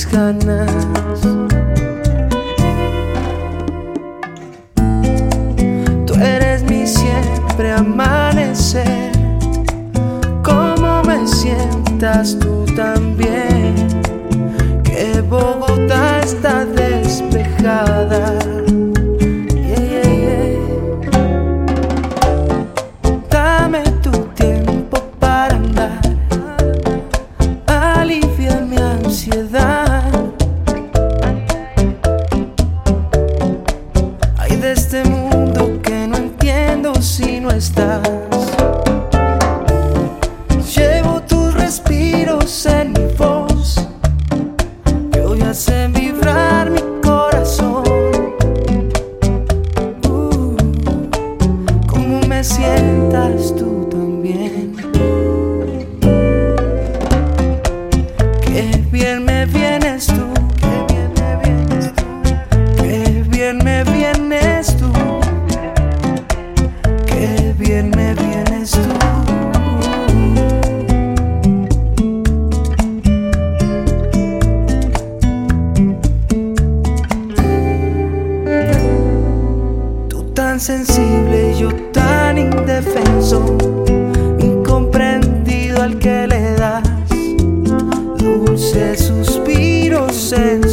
mis ganas. Tú eres mi siempre amanecer. Cómo me sientas tú también, que Bogotá está despejada. Dame tu tiempo para andar, alivia mi ansiedad. Hay de este mundo que no entiendo si no estás. Llevo tus respiros en mi voz, que hoy hacen vibrar mi corazón. Cómo me sientas tú también. Qué bien me vienes tú, qué bien me vienes tú, qué bien me vienes tú, qué bien me vienes tú. Tan sensible y yo tan indefenso, incomprendido al que le das dulces suspiros en